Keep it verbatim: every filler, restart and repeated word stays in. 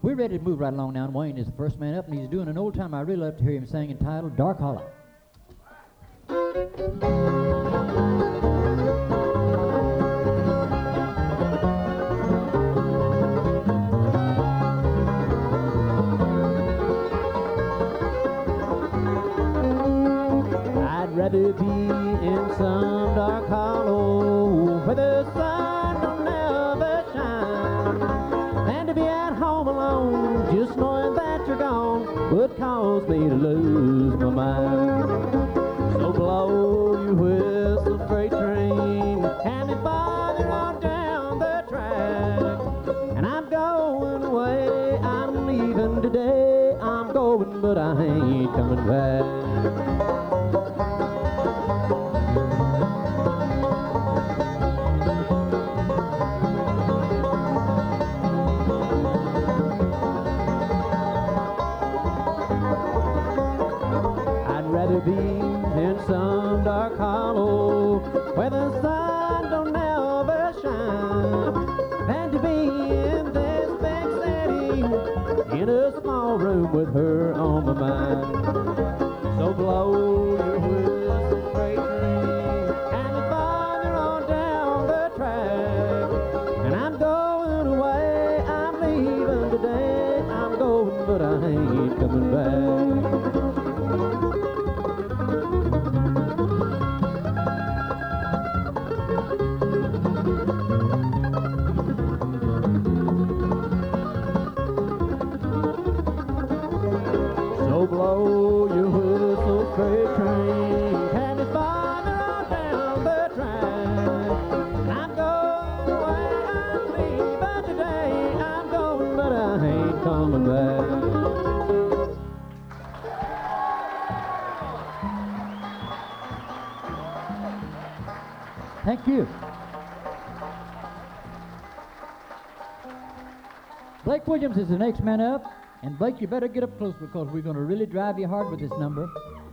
We're ready to move right along now, and Wayne is the first man up, and he's doing an old time I really love to hear him sing entitled Dark Hollow. I'd rather be in some dark hollow where the sun don't never shine than to be at home alone, just knowing that you're gone would cause me to lose my mind. So blow your whistle, freight train, and it farther on down the track. And I'm going away, I'm leaving today, I'm going, but I ain't coming back. Rather be in some dark hollow where the sun don't ever shine than to be in this big city in a small room with her on my mind. So blow your whistle, freight train, and it's farther on down the track. And I'm going away, I'm leaving today, I'm going, but I ain't coming back. So blow your whistle, freight train, and it's farther on down the track. I'm going away, I'm leaving today, I'm going, but I ain't coming back. Thank you. Blake Williams is the next man up. And Blake, you better get up close because we're going to really drive you hard with this number.